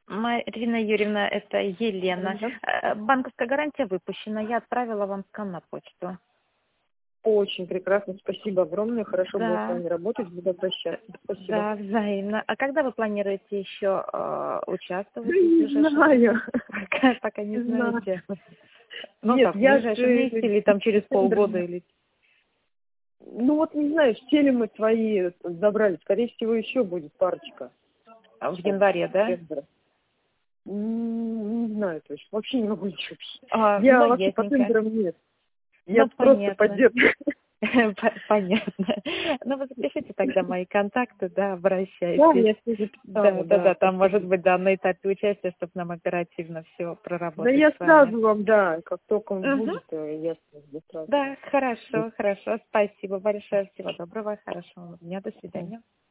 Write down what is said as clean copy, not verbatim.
Марина Юрьевна, это Елена. Да. Банковская гарантия выпущена. Я отправила вам скан на почту. Очень прекрасно, спасибо огромное. Хорошо было с Да, вами работать, буду обращаться. Спасибо. да, взаимно. А когда вы планируете еще Да участвовать в не ближайшем? знаю. Пока не Не знаю. знаете. Ну Нет, так, в я ближайшем же месяце или там через полгода или... ну вот не знаю, в теле мы твои забрали. Скорее всего, еще будет парочка. В Сейчас, январе, да? четверо. Не знаю точно. Вообще не могу ничего объяснить. Ну, Я вообще по ясненько. тендерам нет. Я Ну, просто понятно. поддерживаю. Понятно. Ну, вы запишите тогда мои контакты, да, Да, обращайтесь. я все Да, записала, да, да, да, там может спасибо. быть, да, на этапе участия, чтобы нам оперативно все Да проработать я с вами. сразу вам, да, как только он Угу. будет, я сразу. Да, хорошо, хорошо. Спасибо большое. Всего доброго, хорошего вам дня. До свидания.